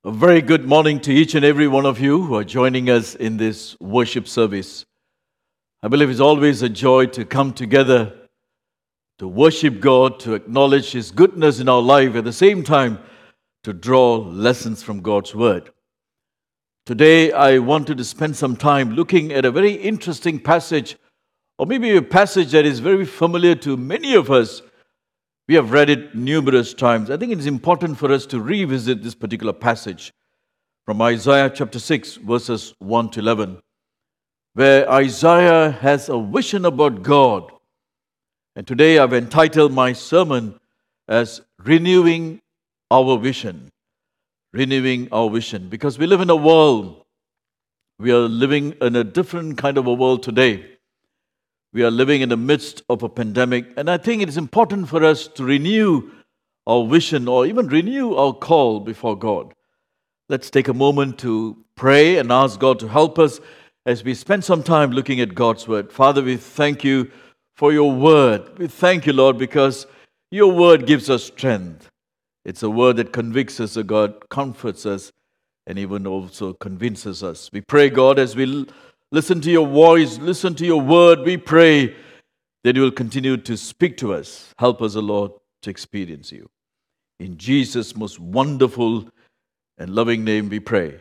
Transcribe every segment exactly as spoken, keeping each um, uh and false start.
A very good morning to each and every one of you who are joining us in this worship service. I believe it's always a joy to come together to worship God, to acknowledge His goodness in our life, at the same time to draw lessons from God's Word. Today, I wanted to spend some time looking at a very interesting passage, or maybe a passage that is very familiar to many of us. We have read it numerous times. I think it is important for us to revisit this particular passage from Isaiah chapter six, verses one to eleven, where Isaiah has a vision about God. And today I've entitled my sermon as Renewing Our Vision. Renewing our vision. Because we live in a world, we are living in a different kind of a world today. We are living in the midst of a pandemic, and I think it is important for us to renew our vision or even renew our call before God. Let's take a moment to pray and ask God to help us as we spend some time looking at God's Word. Father, we thank you for your Word. We thank you, Lord, because your Word gives us strength. It's a Word that convicts us, O God, comforts us, and even also convinces us. We pray, God, as we listen to your voice, listen to your word, we pray that you will continue to speak to us. Help us, O Lord, to experience you. In Jesus' most wonderful and loving name we pray.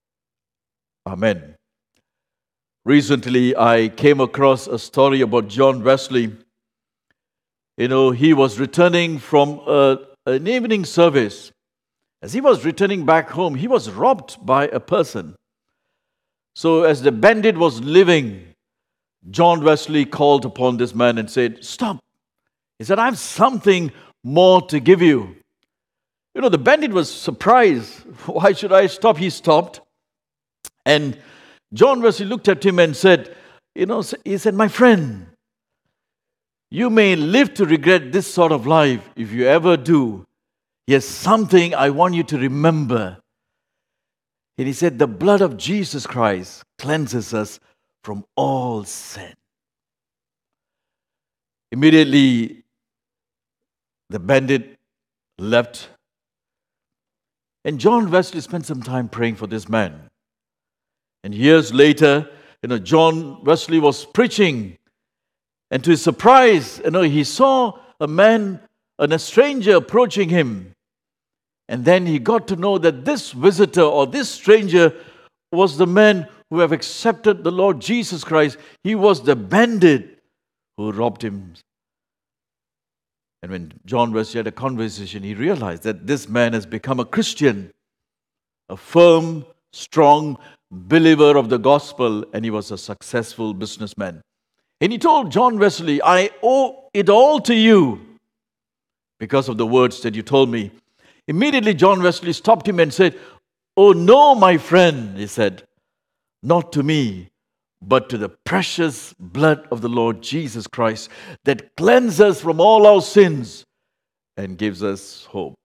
Amen. Recently, I came across a story about John Wesley. You know, he was returning from a, an evening service. As he was returning back home, he was robbed by a person. So as the bandit was leaving, John Wesley called upon this man and said, "Stop." He said, "I have something more to give you." You know, the bandit was surprised. "Why should I stop?" He stopped. And John Wesley looked at him and said, you know, he said, "My friend, you may live to regret this sort of life. If you ever do, here's something I want you to remember." And he said, "The blood of Jesus Christ cleanses us from all sin." Immediately, the bandit left. And John Wesley spent some time praying for this man. And years later, you know, John Wesley was preaching. And to his surprise, you know, he saw a man and a stranger approaching him. And then he got to know that this visitor or this stranger was the man who have accepted the Lord Jesus Christ. He was the bandit who robbed him. And when John Wesley had a conversation, he realized that this man has become a Christian, a firm, strong believer of the gospel, and he was a successful businessman. And he told John Wesley, "I owe it all to you because of the words that you told me." Immediately, John Wesley stopped him and said, "Oh no, my friend," he said, "not to me, but to the precious blood of the Lord Jesus Christ that cleanses us from all our sins and gives us hope."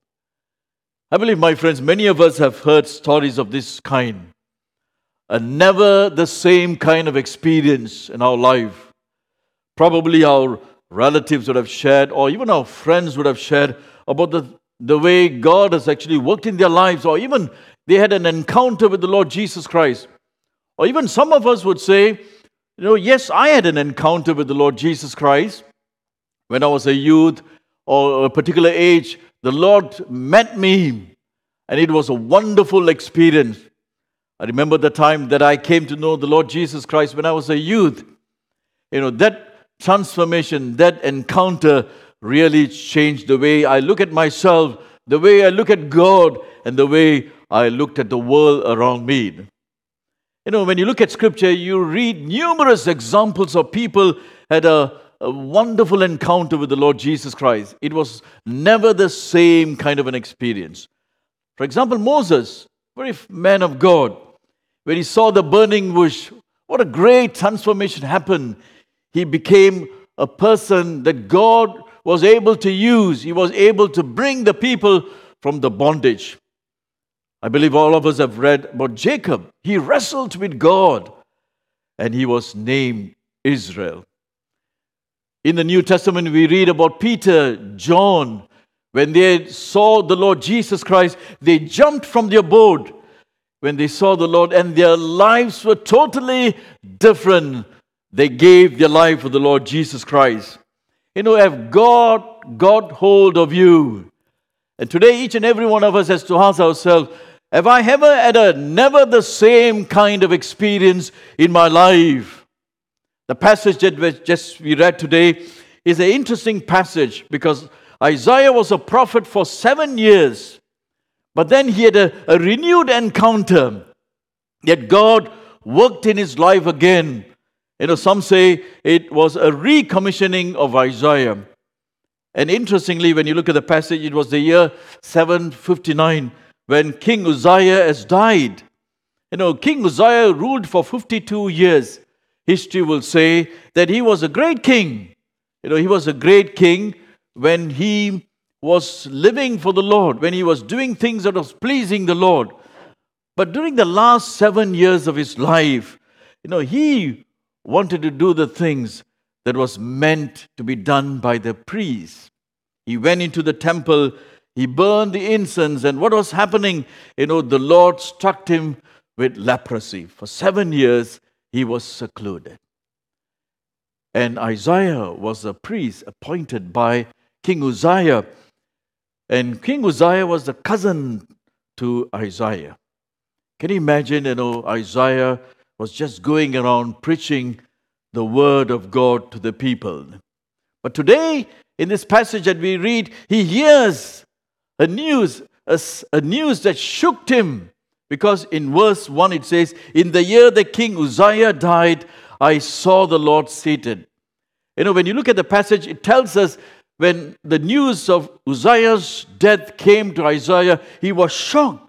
I believe, my friends, many of us have heard stories of this kind. A never the same kind of experience in our life. Probably our relatives would have shared, or even our friends would have shared about the the way God has actually worked in their lives, or even they had an encounter with the Lord Jesus Christ. Or even some of us would say, you know, yes, I had an encounter with the Lord Jesus Christ. When I was a youth or a particular age, the Lord met me, and it was a wonderful experience. I remember the time that I came to know the Lord Jesus Christ when I was a youth. You know, that transformation, that encounter really changed the way I look at myself, the way I look at God, and the way I looked at the world around me. You know, when you look at Scripture, you read numerous examples of people had a, a wonderful encounter with the Lord Jesus Christ. It was never the same kind of an experience. For example, Moses, very man of God, when he saw the burning bush, what a great transformation happened. He became a person that God was able to use. He was able to bring the people from the bondage. I believe all of us have read about Jacob. He wrestled with God, and he was named Israel. In the New Testament, we read about Peter, John, When they saw the Lord Jesus Christ, they jumped from their boat when they saw the Lord, and their lives were totally different. They gave their life for the Lord Jesus Christ. You know, have God got hold of you? And today, each and every one of us has to ask ourselves, have I ever had a never the same kind of experience in my life? The passage that we just we read today is an interesting passage because Isaiah was a prophet for seven years. But then he had a, a renewed encounter. Yet God worked in his life again. You know, some say it was a recommissioning of Isaiah. And interestingly, when you look at the passage, it was the year seven fifty-nine when King Uzziah has died. You know, King Uzziah ruled for fifty-two years. History will say that he was a great king. You know, he was a great king when he was living for the Lord, when he was doing things that was pleasing the Lord. But during the last seven years of his life, you know, he wanted to do the things that was meant to be done by the priests. He went into the temple, he burned the incense, and what was happening? You know, the Lord struck him with leprosy. For seven years, he was secluded. And Isaiah was a priest appointed by King Uzziah. And King Uzziah was the cousin to Isaiah. Can you imagine, you know, Isaiah was just going around preaching the word of God to the people. But today, in this passage that we read, he hears a news, a, a news that shook him. Because in verse one it says, in the year that King Uzziah died, I saw the Lord seated. You know, when you look at the passage, it tells us when the news of Uzziah's death came to Isaiah, he was shocked.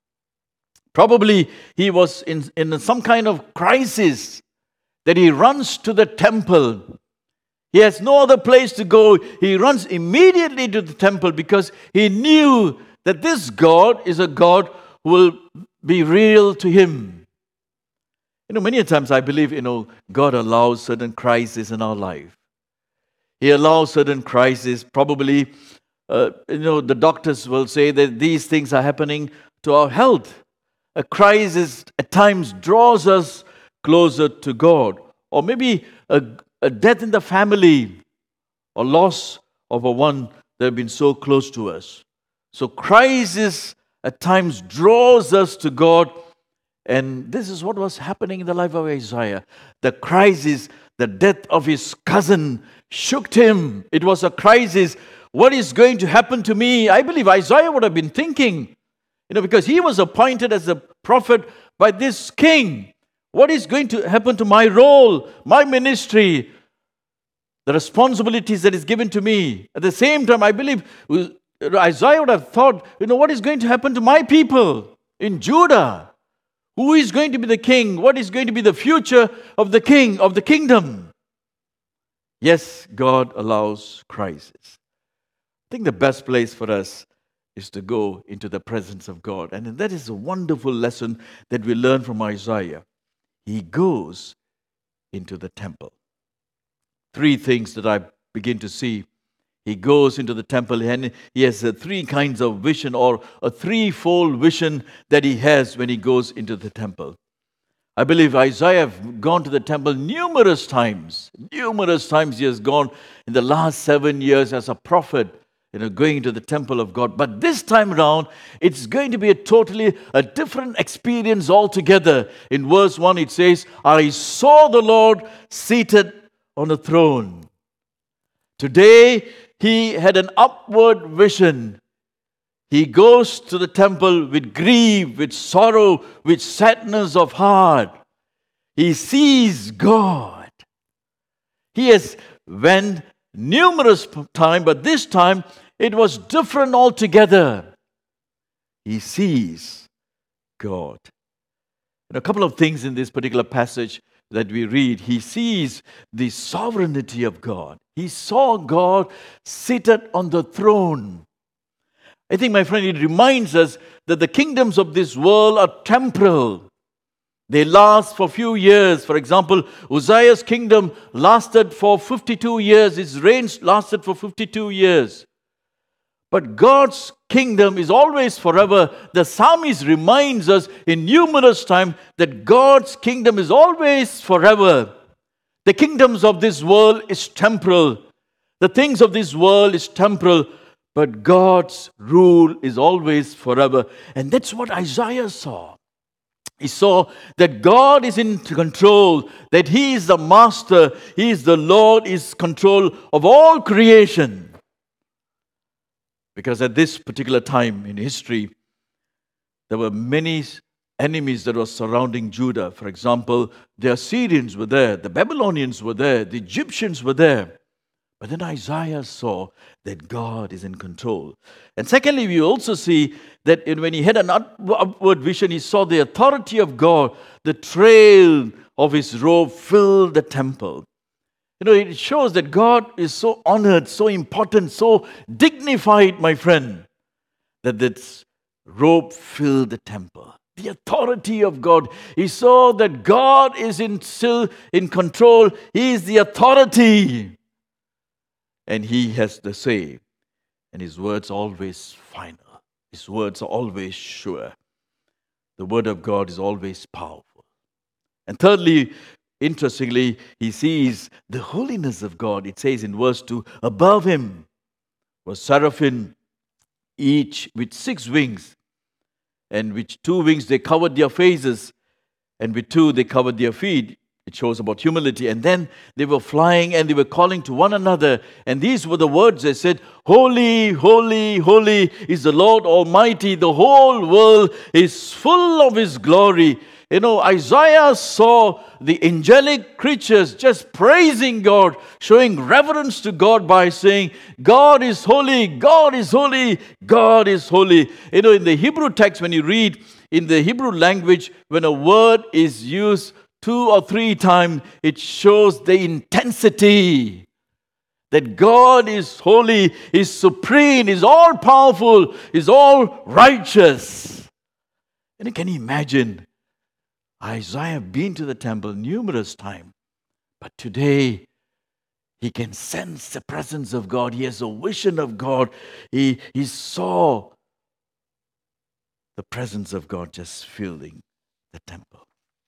Probably he was in, in some kind of crisis that he runs to the temple. He has no other place to go. He runs immediately to the temple because he knew that this God is a God who will be real to him. You know, many times I believe, you know, God allows certain crises in our life. He allows certain crises. Probably, uh, you know, the doctors will say that these things are happening to our health. A crisis at times draws us closer to God. Or maybe a, a death in the family or loss of a one that have been so close to us. So crisis at times draws us to God. And this is what was happening in the life of Isaiah. The crisis, the death of his cousin shook him. It was a crisis. What is going to happen to me? I believe Isaiah would have been thinking, you know, because he was appointed as a prophet by this king. What is going to happen to my role, my ministry, the responsibilities that is given to me? At the same time, I believe Isaiah would have thought, you know, what is going to happen to my people in Judah? Who is going to be the king? What is going to be the future of the king, of the kingdom? Yes, God allows crisis. I think the best place for us is to go into the presence of God. And that is a wonderful lesson that we learn from Isaiah. He goes into the temple. Three things that I begin to see. He goes into the temple and he has a three kinds of vision or a threefold vision that he has when he goes into the temple. I believe Isaiah has gone to the temple numerous times. Numerous times he has gone in the last seven years as a prophet, you know, going to the temple of God. But this time around, it's going to be a totally a different experience altogether. In verse one, it says, I saw the Lord seated on a throne. Today, he had an upward vision. He goes to the temple with grief, with sorrow, with sadness of heart. He sees God. He has went numerous times, but this time it was different altogether. He sees God. And a couple of things in this particular passage that we read. He sees the sovereignty of God. He saw God seated on the throne. I think, my friend, it reminds us that the kingdoms of this world are temporal. They last for a few years. For example, Uzziah's kingdom lasted for fifty-two years. His reign lasted for fifty-two years. but God's kingdom is always forever. The psalmist reminds us in numerous times that God's kingdom is always forever. The kingdoms of this world is temporal. The things of this world is temporal, but God's rule is always forever. And that's what Isaiah saw. He saw that God is in control, that He is the master, He is the Lord, He is control of all creation. Because at this particular time in history, there were many enemies that were surrounding Judah. For example, the Assyrians were there, the Babylonians were there, the Egyptians were there. But then Isaiah saw that God is in control. And secondly, we also see that when he had an upward vision, he saw the authority of God. The trail of his robe filled the temple. You know, it shows that God is so honored, so important, so dignified, my friend, that this robe filled the temple. The authority of God. He saw that God is in, still in control. He is the authority. And He has the say. And His words always final. His words are always sure. The word of God is always powerful. And thirdly, interestingly, he sees the holiness of God. It says in verse two, above Him was seraphim, each with six wings. And with two wings they covered their faces. And with two they covered their feet. It shows about humility. And then they were flying and they were calling to one another. And these were the words they said, holy, holy, holy is the Lord Almighty. The whole world is full of His glory. You know, Isaiah saw the angelic creatures just praising God, showing reverence to God by saying, God is holy, God is holy, God is holy. You know, in the Hebrew text, when you read in the Hebrew language, when a word is used two or three times, it shows the intensity that God is holy, is supreme, is all powerful, is all righteous. And you can imagine Isaiah been to the temple numerous times, but today he can sense the presence of God. He has a vision of God. He, he saw the presence of God just filling the temple.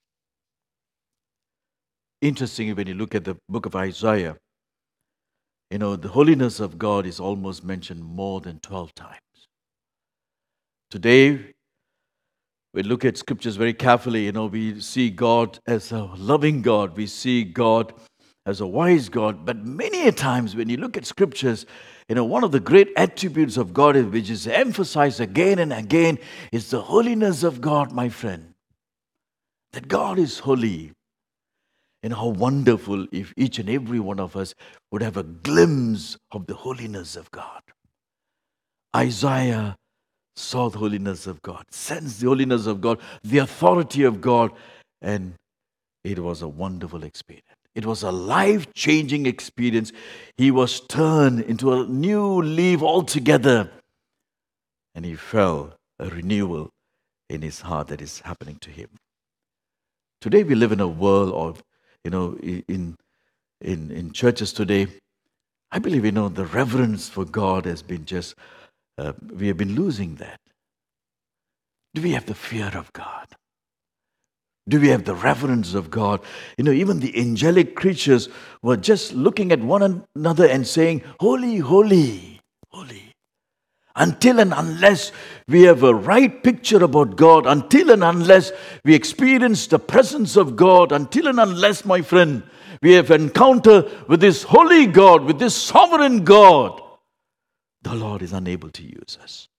Interesting, when you look at the book of Isaiah, you know, the holiness of God is almost mentioned more than twelve times. Today, we look at scriptures very carefully. You know, we see God as a loving God. We see God as a wise God. But many times when you look at scriptures, you know, one of the great attributes of God, which is emphasized again and again, is the holiness of God, my friend. That God is holy. And how wonderful if each and every one of us would have a glimpse of the holiness of God. Isaiah saw the holiness of God, sensed the holiness of God, the authority of God, and it was a wonderful experience. It was a life-changing experience. He was turned into a new leaf altogether, and he felt a renewal in his heart that is happening to him. Today we live in a world of, you know, in in in churches today, I believe, you know, the reverence for God has been just, uh, we have been losing that. Do we have the fear of God? Do we have the reverence of God? You know, even the angelic creatures were just looking at one another and saying, holy, holy, holy. Until and unless we have a right picture about God, until and unless we experience the presence of God, until and unless, my friend, we have encounter with this holy God, with this sovereign God, the Lord is unable to use us.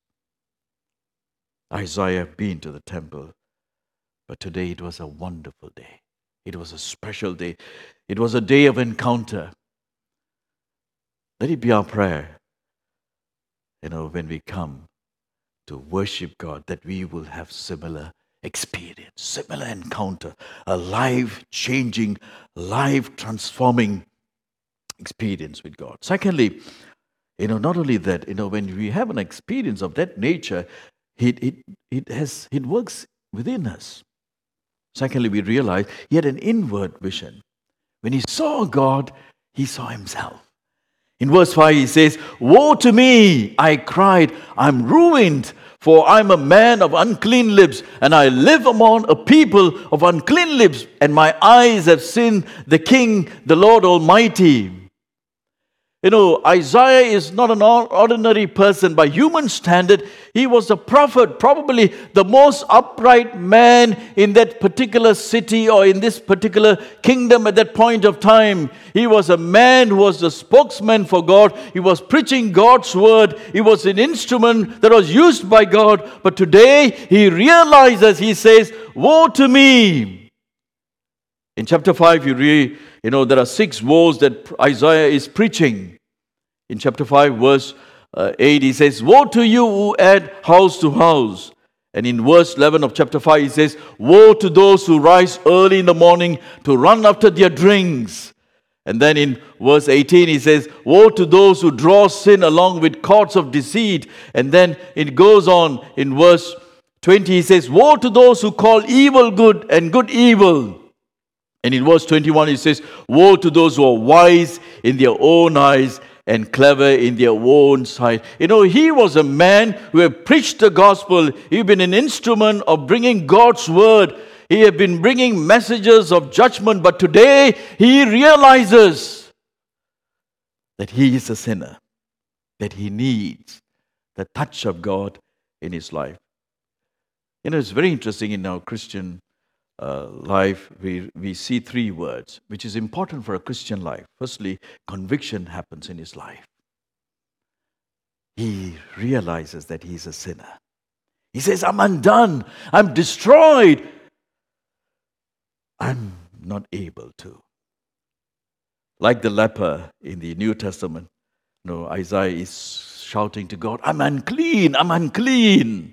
Isaiah been to the temple, but today it was a wonderful day. It was a special day. It was a day of encounter. Let it be our prayer, you know, when we come to worship God, that we will have similar experience, similar encounter, a life-changing, life-transforming experience with God. Secondly, you know, not only that, you know, when we have an experience of that nature, it it it has it works within us. Secondly, we realize he had an inward vision. When he saw God, he saw himself. In verse five, he says, "Woe to me! I cried, I'm ruined, for I'm a man of unclean lips, and I live among a people of unclean lips, and my eyes have seen the King, the Lord Almighty." You know, Isaiah is not an ordinary person. By human standard, he was a prophet, probably the most upright man in that particular city or in this particular kingdom at that point of time. He was a man who was the spokesman for God. He was preaching God's word. He was an instrument that was used by God. But today, he realizes, he says, "Woe to me." In chapter five, you read, you know, there are six woes that Isaiah is preaching. In chapter five, verse uh, eight, he says, "Woe to you who add house to house." And in verse eleven of chapter five, he says, "Woe to those who rise early in the morning to run after their drinks." And then in verse eighteen, he says, "Woe to those who draw sin along with cords of deceit." And then it goes on in verse twenty, he says, "Woe to those who call evil good and good evil." And in verse twenty-one, he says, "Woe to those who are wise in their own eyes and clever in their own sight." You know, he was a man who had preached the gospel. He had been an instrument of bringing God's word. He had been bringing messages of judgment. But today, he realizes that he is a sinner, that he needs the touch of God in his life. You know, it's very interesting in our Christian Uh, life, we, we see three words, which is important for a Christian life. Firstly, conviction happens in his life. He realizes that he is a sinner. He says, "I'm undone. I'm destroyed. I'm not able to." Like the leper in the New Testament, you know, Isaiah is shouting to God, "I'm unclean. I'm unclean."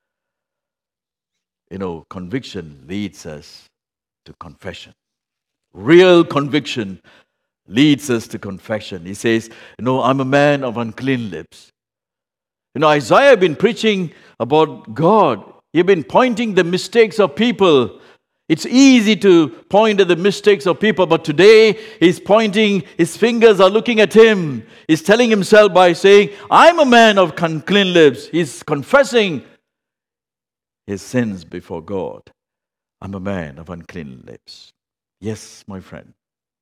You know, conviction leads us to confession. Real conviction leads us to confession. He says, "You know, I'm a man of unclean lips." You know, Isaiah had been preaching about God. He had been pointing the mistakes of people. It's easy to point at the mistakes of people, but today he's pointing, his fingers are looking at him. He's telling himself by saying, "I'm a man of unclean lips." He's confessing his sins before God. "I'm a man of unclean lips." Yes, my friend.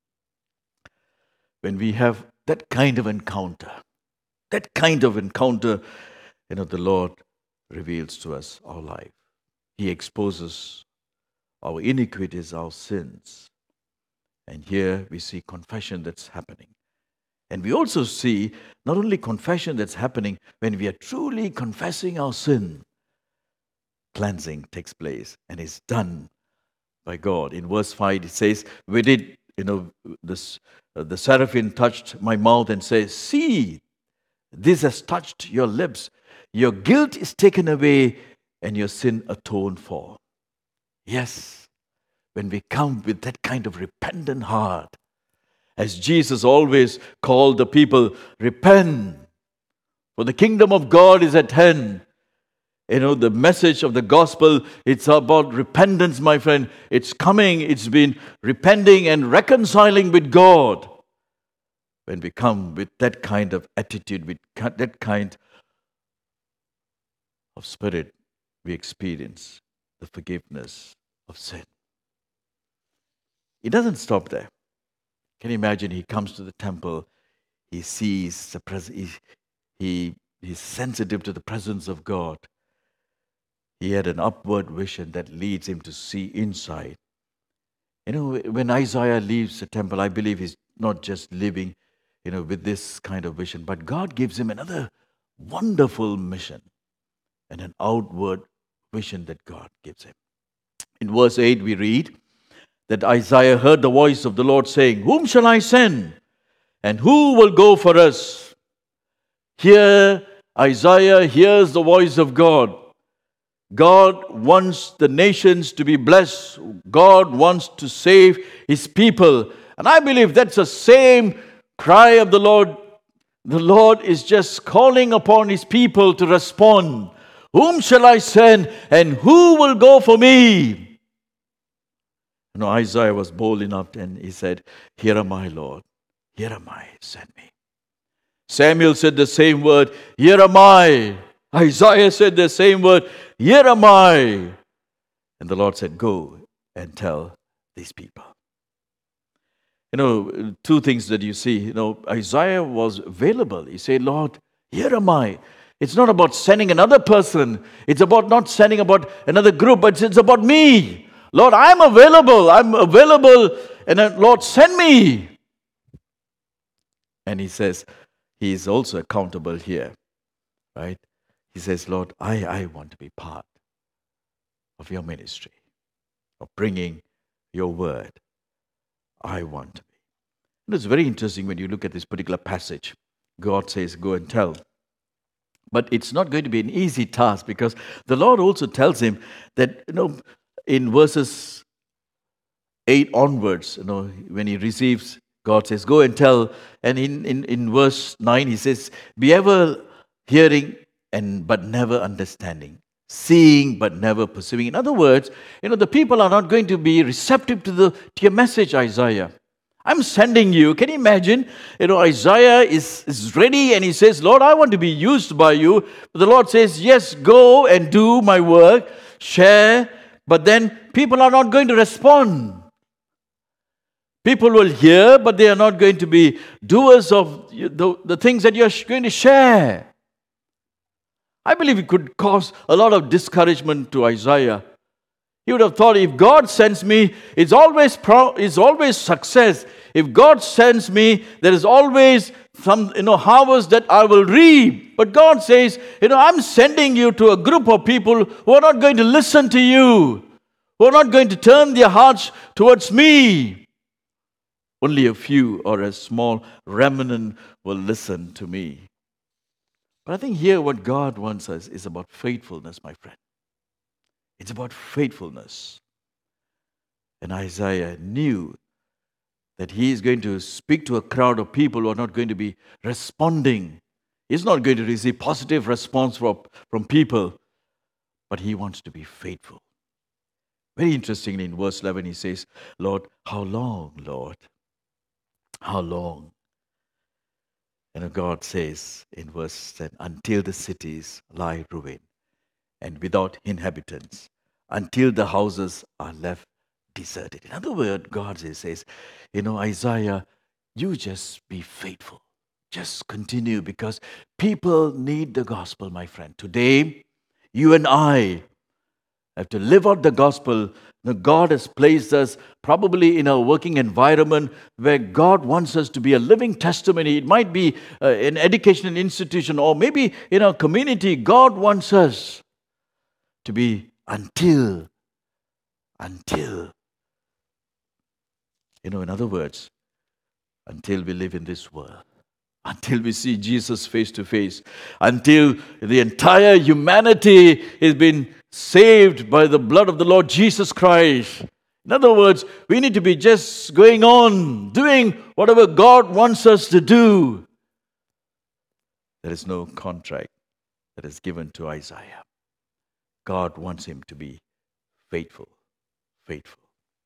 When we have that kind of encounter, that kind of encounter, you know, the Lord reveals to us our life. He exposes our iniquities, our sins. And here we see confession that's happening. And we also see not only confession that's happening, when we are truly confessing our sin, cleansing takes place and is done by God. In verse five, it says, "We did, you know, this, uh, the seraphim touched my mouth and says, 'See, this has touched your lips. Your guilt is taken away and your sin atoned for.'" Yes, when we come with that kind of repentant heart, as Jesus always called the people, "Repent, for the kingdom of God is at hand." You know, the message of the gospel, it's about repentance, my friend. It's coming, it's been repenting and reconciling with God. When we come with that kind of attitude, with that kind of spirit, we experience the forgiveness of sin. It doesn't stop there. Can you imagine? He comes to the temple, he sees the presence, he, he, he's sensitive to the presence of God. He had an upward vision that leads him to see inside. You know, when Isaiah leaves the temple, I believe he's not just living, you know, with this kind of vision, but God gives him another wonderful mission and an outward vision that God gives him. In verse eight, we read that Isaiah heard the voice of the Lord saying, "Whom shall I send? And who will go for us?" Here, Isaiah hears the voice of God. God wants the nations to be blessed. God wants to save his people. And I believe that's the same cry of the Lord. The Lord is just calling upon his people to respond. "Whom shall I send, and who will go for me?" You know, Isaiah was bold enough and he said, "Here am I, Lord. Here am I, send me." Samuel said the same word, here am I. Isaiah said the same word, here am I. And the Lord said, go and tell these people. You know, two things that you see. You know, Isaiah was available. He said, Lord, here am I. It's not about sending another person. It's about not sending about another group, but it's about me. Lord, I'm available. I'm available. And then, Lord, send me. And he says, he is also accountable here, right? He says, Lord, I, I want to be part of your ministry, of bringing your word. I want to be. And it's very interesting when you look at this particular passage. God says, go and tell. But it's not going to be an easy task, because the Lord also tells him that, you know, in verses eight onwards, you know, when he receives, God says, go and tell. And in, in, in verse nine, he says, be ever hearing and but never understanding, seeing but never perceiving. In other words, you know, the people are not going to be receptive to the to your message, Isaiah. I'm sending you. Can you imagine? You know, Isaiah is, is ready and he says, Lord, I want to be used by you. But the Lord says, yes, go and do my work, share. But then people are not going to respond. People will hear, but they are not going to be doers of the, the things that you're going to share. I believe it could cause a lot of discouragement to Isaiah. He would have thought, if God sends me, it's always pro- it's always success. If God sends me, there is always some, you know, harvest that I will reap. But God says, you know, I'm sending you to a group of people who are not going to listen to you, who are not going to turn their hearts towards me. Only a few or a small remnant will listen to me. But I think here what God wants us is about faithfulness, my friend. It's about faithfulness. And Isaiah knew that he is going to speak to a crowd of people who are not going to be responding. He's not going to receive positive response from, from people, but he wants to be faithful. Very interestingly, in verse eleven, he says, Lord, how long, Lord? How long? And God says in verse ten, until the cities lie ruined and without inhabitants, until the houses are left deserted. In other words, God says, you know, Isaiah, you just be faithful. Just continue, because people need the gospel, my friend. Today, you and I have to live out the gospel. Now, God has placed us probably in a working environment where God wants us to be a living testimony. It might be uh, an educational institution, or maybe in a community. God wants us to be until, until, you know, in other words, until we live in this world, until we see Jesus face to face, until the entire humanity has been saved by the blood of the Lord Jesus Christ. In other words, we need to be just going on, doing whatever God wants us to do. There is no contract that is given to Isaiah. God wants him to be faithful, faithful.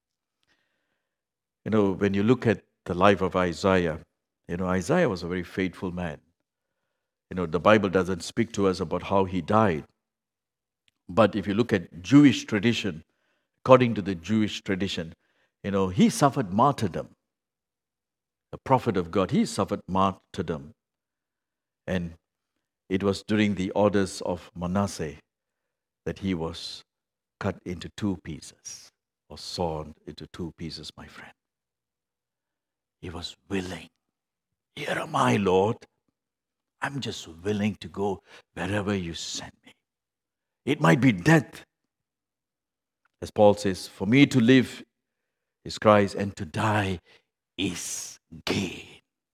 You know, when you look at the life of Isaiah, you know, Isaiah was a very faithful man. You know, the Bible doesn't speak to us about how he died. But if you look at Jewish tradition, according to the Jewish tradition, you know, he suffered martyrdom. The prophet of God, he suffered martyrdom. And it was during the orders of Manasseh that he was cut into two pieces, or sawn into two pieces, my friend. He was willing. Here am I, Lord. I'm just willing to go wherever you send me. It might be death. As Paul says, for me to live is Christ, and to die is gain.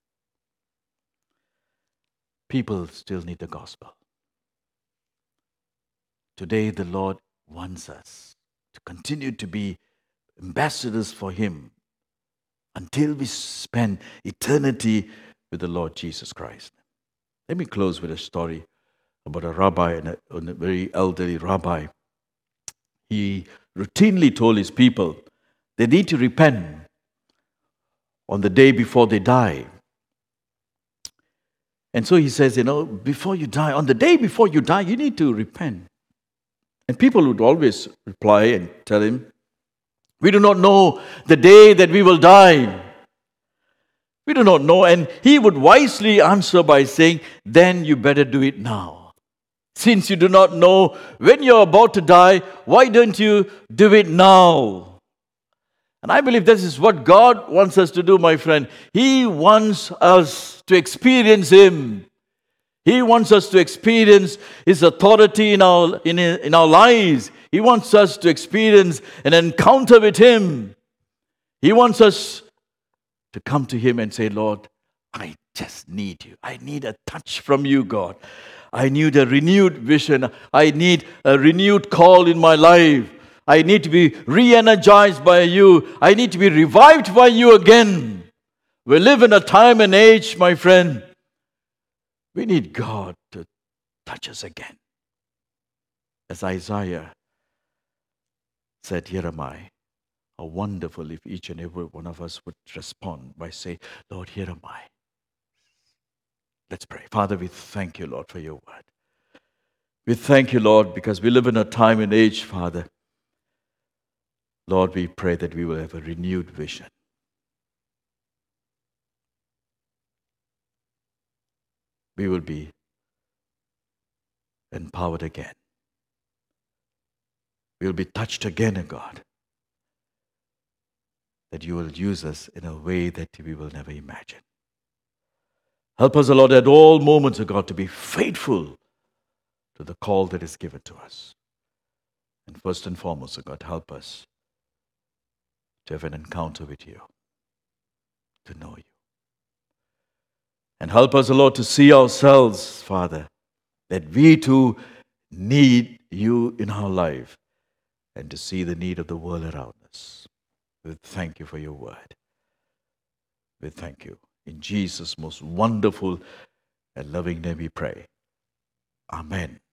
People still need the gospel. Today, the Lord wants us to continue to be ambassadors for Him until we spend eternity with the Lord Jesus Christ. Let me close with a story about a rabbi, and a, a very elderly rabbi. He routinely told his people they need to repent on the day before they die. And so he says, you know, before you die, on the day before you die, you need to repent. And people would always reply and tell him, we do not know the day that we will die. We do not know. And he would wisely answer by saying, then you better do it now. Since you do not know when you're about to die, why don't you do it now? And I believe this is what God wants us to do, my friend. He wants us to experience Him. He wants us to experience His authority in our, in, in our lives. He wants us to experience an encounter with Him. He wants us to come to Him and say, Lord, I just need you. I need a touch from you, God. I need a renewed vision. I need a renewed call in my life. I need to be re-energized by you. I need to be revived by you again. We live in a time and age, my friend. We need God to touch us again. As Isaiah said, here am I. How wonderful if each and every one of us would respond by saying, Lord, here am I. Let's pray. Father, we thank you, Lord, for your word. We thank you, Lord, because we live in a time and age, Father. Lord, we pray that we will have a renewed vision. We will be empowered again. We will be touched again, O God, that you will use us in a way that we will never imagine. Help us, O Lord, at all moments, O God, to be faithful to the call that is given to us. And first and foremost, O God, help us to have an encounter with you, to know you. And help us, O Lord, to see ourselves, Father, that we too need you in our life and to see the need of the world around us. We thank you for your word. We thank you. In Jesus' most wonderful and loving name we pray. Amen.